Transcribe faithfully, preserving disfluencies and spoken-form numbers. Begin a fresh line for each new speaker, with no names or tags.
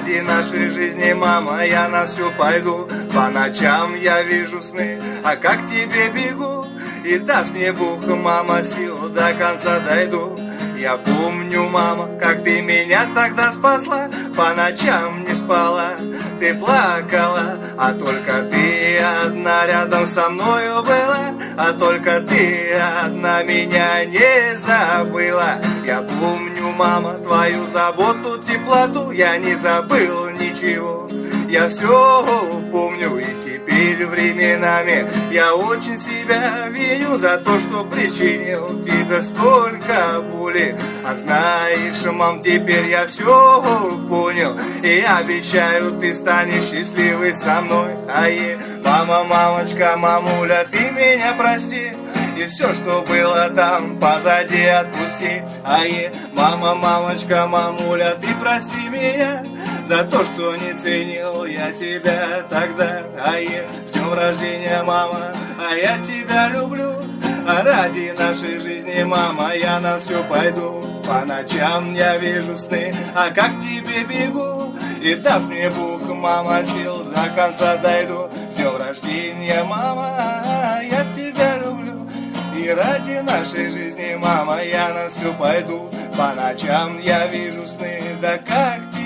ради нашей жизни, мама, я на все пойду. По ночам я вижу сны, а как к тебе бегу. И даст мне Бог, мама, сил, до конца дойду. Я помню, мама, как ты меня тогда спасла. По ночам не спала, ты плакала, а только ты одна рядом со мною была. А только ты одна меня не забыла. Я помню, мама, твою заботу, теплоту. Я не забыл ничего, я все помню. И теперь временами я очень себя виню за то, что причинил тебе столько боли. А знаешь, мам, теперь я все понял, и обещаю, ты станешь счастливой со мной. Ае, мама, мамочка, мамуля, ты меня прости, и все, что было там, позади отпусти. Ае, мама, мамочка, мамуля, ты прости меня за то, что не ценил я тебя тогда. Ае, с днем рождения, мама, а я тебя люблю. А ради нашей жизни, мама, я на все пойду. По ночам я вижу сны, а как к тебе бегу. И даст мне Бог, мама, сил, до конца дойду. С днем рождения, мама, я тебя люблю. И ради нашей жизни, мама, я на все пойду. По ночам я вижу сны, да как тебе